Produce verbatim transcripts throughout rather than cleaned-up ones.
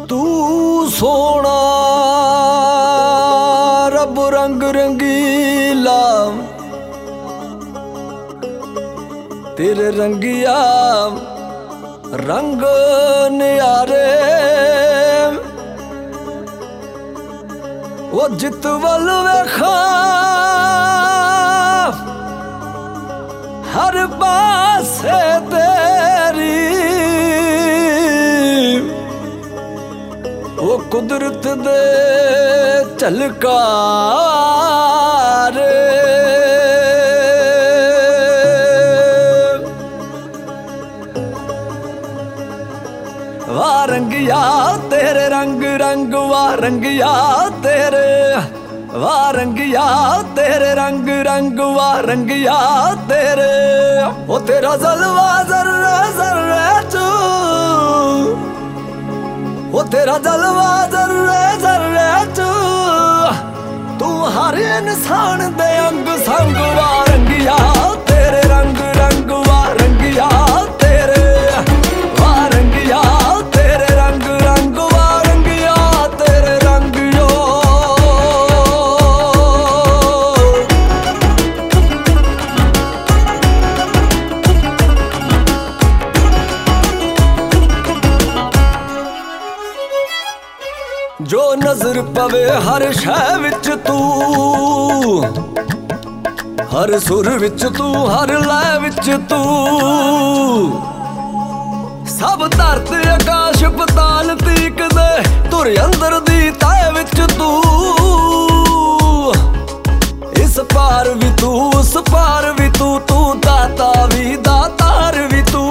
तू सोना रब रंग रंगीला, तेरे रंगिया रंग न्यारे। वो जित वल वेखा हर पासे तेरी, वो कुदरत दे झलकारे। वाह रंगिया तेरे रंग रंग, वाह रंगिया तेरे, वाह रंगिया तेरे रंग रंग, वाह रंगिया तेरे। ओ तेरा जलवा जर्रे जर्रे चू, ओ तेरा जलवा जर्रे जर्रे चू, तू हर इंसान दे अंग संग। वाह रंगिया तेरे रंग रंग, वाह रंगिया तेरे, वाह रंगिया तेरे रंग रंग, वाह रंगिया तेरे रंग यो। जो नजर पवे हर शै विच तू, हर सुर विच तू, हर लय विच तू, सब धरती आकाश पताल तीक दे तुर अंदर दी तय विच तू। इस पार भी तू, उस पार भी तू, तू दाता भी दातार भी तू।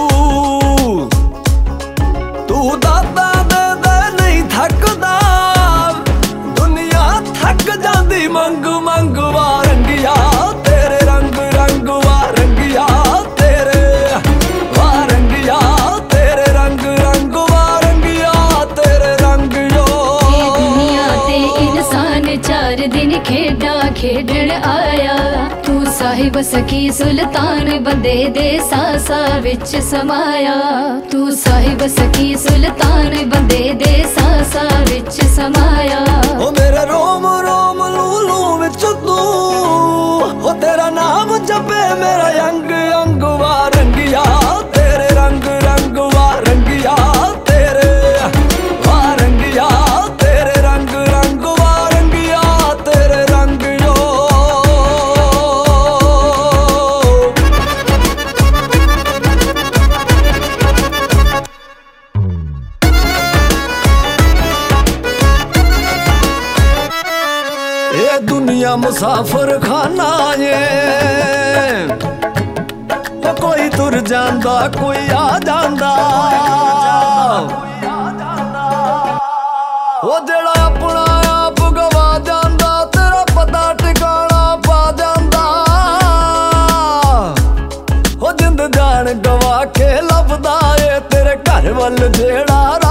तू दाता दे दे नहीं थकदा, दुनिया थक जांदी मंग मंग। वाह रंगिया तेरे रंग रंग, वाह रंगिया तेरे, वाह रंगिया तेरे रंग रंग, वाह रंगिया तेरे रंग यो। ये दुनिया ते इंसान चार दिन खेडा खेडण आया, तू साहिब सखी सुल्तान बंदे दे सासा विच समाया। तू साहिब सखी सुल्तान बंदे दे सासा विच समाया। ओ मेरे रोम रोम लूलू विच तू, ओ तेरा नाम जपे मेरा अंग अंग। वाह रंगिया तेरे रंग रंग, वाह रंगिया तेरे, वाह रंगिया तेरे रंग रंग, वाह रंगिया तेरे रंग यो। ये दुनिया मुसाफिर खाना ये, कोई तुर जांदा कोई आ जांदा। वो जेड़ा अपना आप गवा जांदा, तेरा पता ठिकाना पा जांदा। वो जिंद जान गवा के लभदा ए तेरे घर वल जेड़ा